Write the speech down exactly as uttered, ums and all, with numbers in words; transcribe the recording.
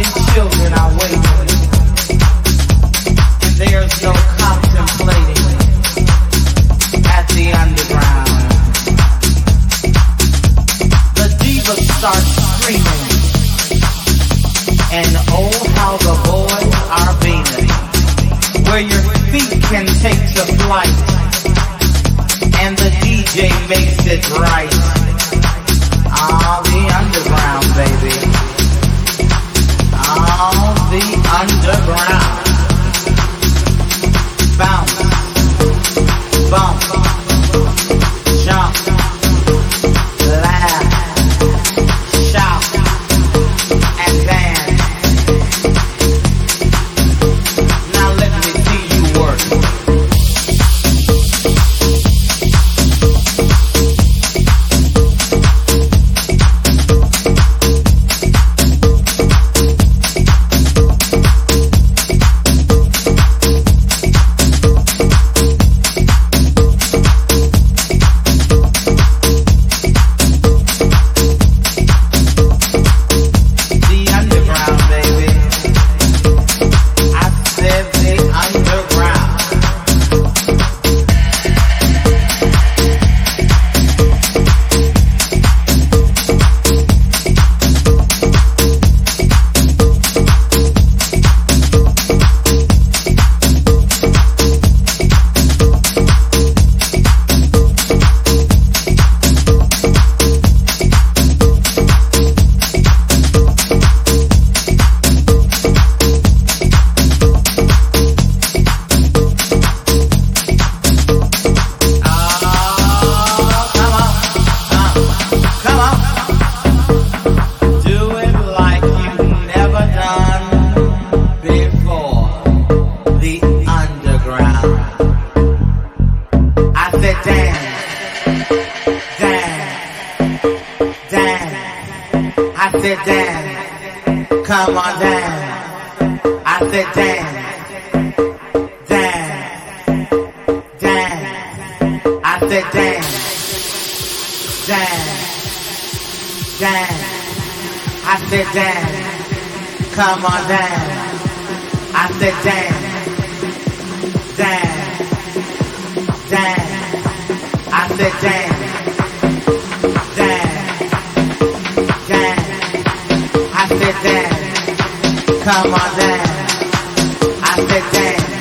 children are waiting, and there's no contemplating at the underground. The divas start screaming, and oh how the boys are beaming, where your feet can take to flight, and the D J makes it right. Ah, the underground, baby. Ah, the underground. Bounce, bump, jump, laugh, shout, and dance. Now let me see you work. Come on, dance. I said dance, dance, dance. I said dance, dance, dance. I said dance. Come on, dance. I said dance, dance, dance. I said dance, dance, dance. I said dance. Come on, dance. I said dance.